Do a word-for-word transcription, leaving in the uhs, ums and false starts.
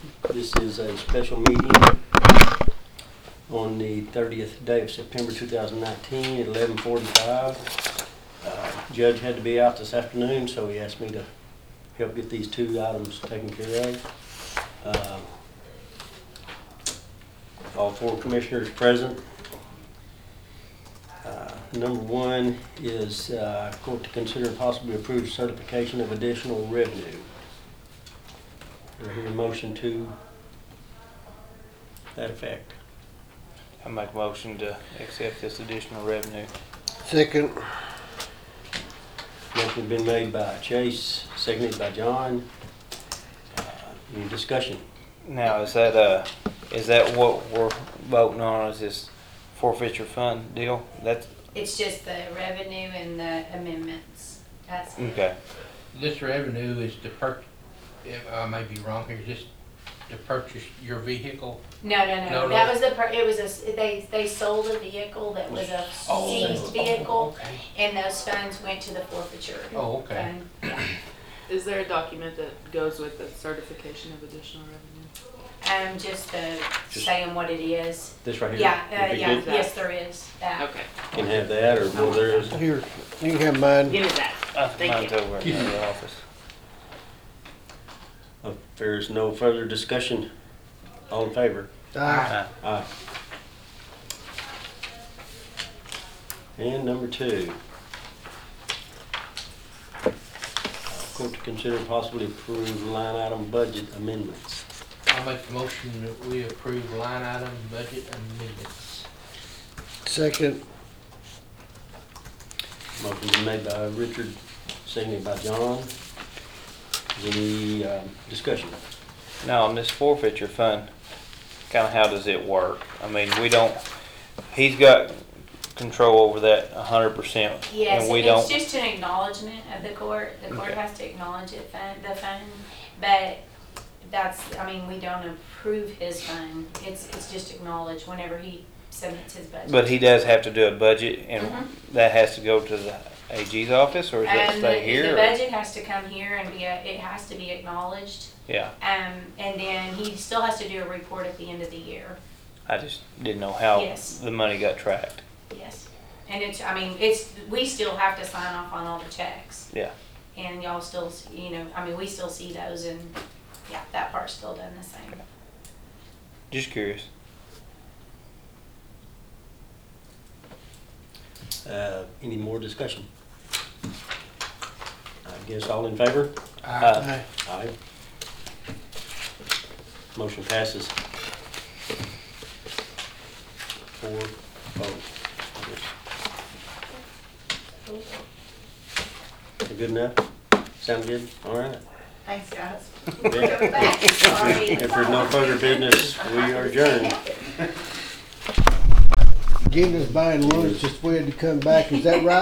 This is a special meeting on the thirtieth day of September two thousand nineteen at eleven forty-five. Uh, Judge had to be out this afternoon, so he asked me to help get these two items taken care of. Uh, all four commissioners present. Uh, number one is uh, court to consider and possibly approve certification of additional revenue. Do I hear a motion to that effect? I make a motion to accept this additional revenue. Second. Motion been made by Chase, seconded by John. Uh, any discussion? Now, is that uh, is that what we're voting on? Is this forfeiture fund deal? That's It's just the revenue and the amendments. That's it. okay. This revenue is to purchase, I may be wrong here, just to purchase your vehicle? No, no, no, No, that no. was the, per- it was a, they, they sold a vehicle that was a seized vehicle, Okay. and those funds went to the forfeiture. Oh, okay. fund. Yeah. Is there a document that goes with the certification of additional revenue? Um, just the, Just- saying what it is. This right here? Yeah, Would uh, be yeah, good? yes, there is, that. Okay. Can have that, or well, there is. Here, you can have mine. Give me that. Uh, Thank mine's you. over in the other office. If there's no further discussion, all in favor? Aye. Uh, Aye. And number two. Uh, Court to consider and possibly approve line item budget amendments. I'll make the motion that we approve line item budget amendments. Second. Motion been made by Richard, seconded by John. Is any um, discussion? now, on this forfeiture fund, kind of how does it work? I mean, we don't. He's got control over that a hundred percent, Yes, and we it's don't. just an acknowledgement of the court. The court Okay. has to acknowledge it, fund, the fund, but that's, I mean, we don't approve his fund. It's, it's just acknowledged whenever he submits his budget. But he does have to do a budget, and Mhm. that has to go to the A G's office, or does that Um, stay the- here? The or- budget has to come here and be, a- it has to be acknowledged. Yeah, Um, and then he still has to do a report at the end of the year. I just didn't know how Yes. the money got tracked. Yes. And it's, I mean, it's, we still have to sign off on all the checks. Yeah. And y'all still, s- you know, I mean, we still see those, and, yeah, that part's still done the same. Just curious. Uh, Any more discussion? I guess all in favor? Aye. Uh, Aye. Aye. Motion passes. Four, vote. Good enough? Sound good? All right. Thanks, guys. Yeah. Sorry. If there's no further business, we are adjourned. Getting us buying lunch just we had to come back, is that right?